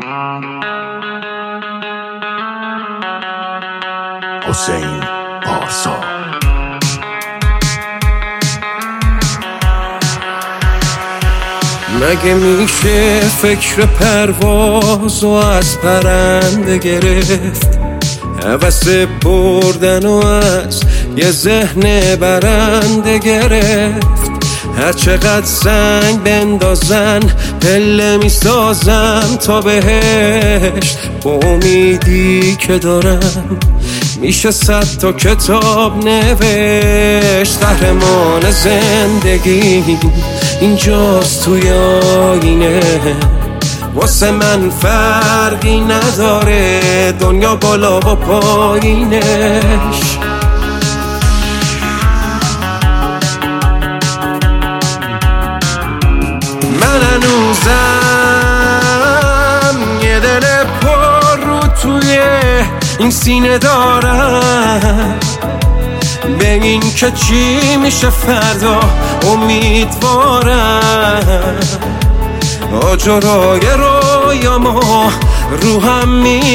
حسین پارسا. مگه میشه فکر پرواز و از پرنده گرفت، هوس بردن و از یه ذهن برنده گرفت. هر چقدر سنگ بندازن پله میسازم تا بهشت، با امیدی که دارم میشه 100 تا کتاب نوشت. قهرمان زندگی اینجاست توی آینه، واسه من فرقی نداره دنیا بالا و پایینش. من هنوزم یه دل پر رو توی این سینه دارم، به این که چی میشه فردا امیدوارم. آجرای رویامو رو هم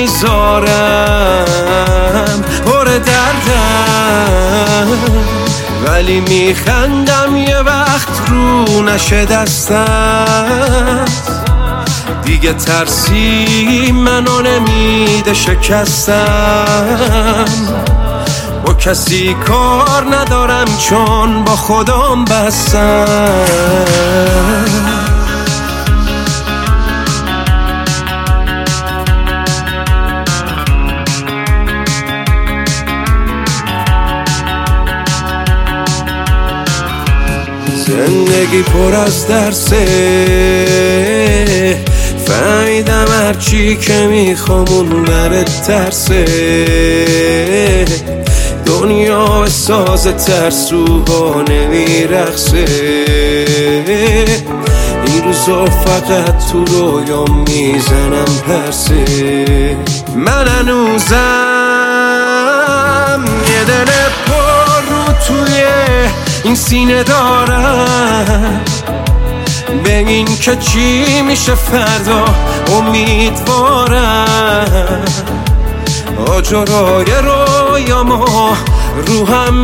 میذارم، پر دردم ولی میخندم یه وقت رو نشه دستم. دیگه ترسی منو نمیده شکستم، با کسی کار ندارم چون با خودم بستم. زندگی پر از درسه، فهمیدم هرچی که میخوام اون بره ترسه. دنیا به ساز ترسوها نمیرخصه، این روزا فقط تو رویا میزنم پرسه. من هنوزم یه دل پر رو توی این سینه دارم، به این که چی میشه فردا امیدوارم. آجرای رویامو رو هم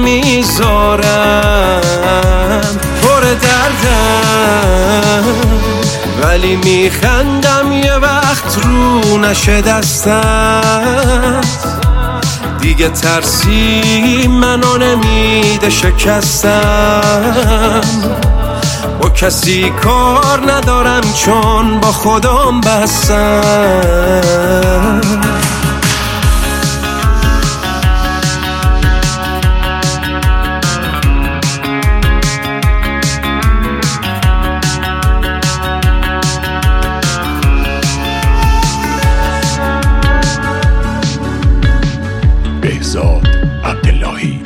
میذارم، پر دردم ولی میخندم یه وقت رو نشه دستم. دیگه ترسی منو نمیده شکستم، با کسی کار ندارم چون با خودم بستم. بهزاد عبداللهی.